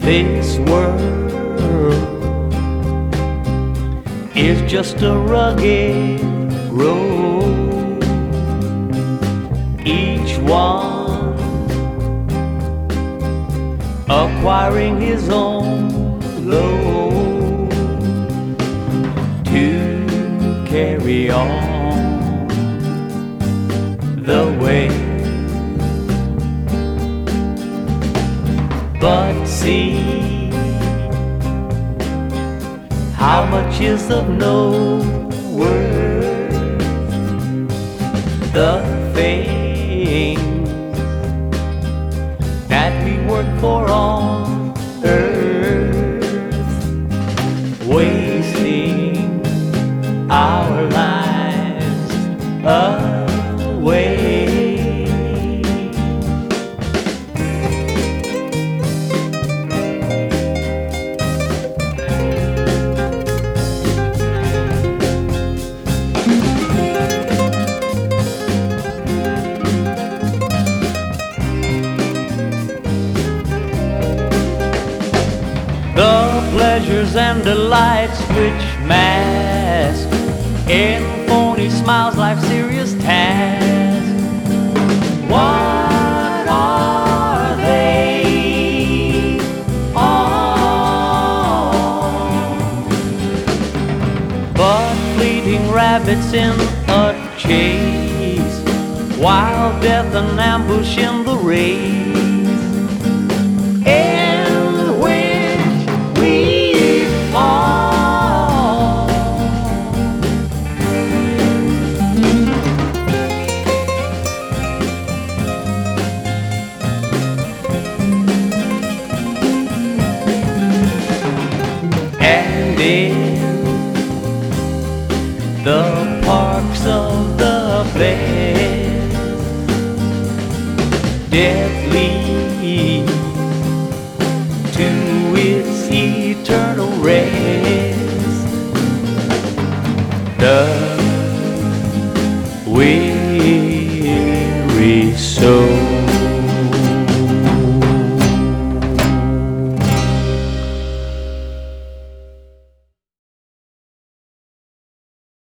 This world is just a rugged road, each one acquiring his own load to carry on the way. But see, how much is of no worth the things that we work for on earth, wasting our lives away. The pleasures and delights which mask in phony smiles life's serious task. What are they all but fleeting rabbits in a chase, wild death and ambush in the race, and in the parks of the best, dead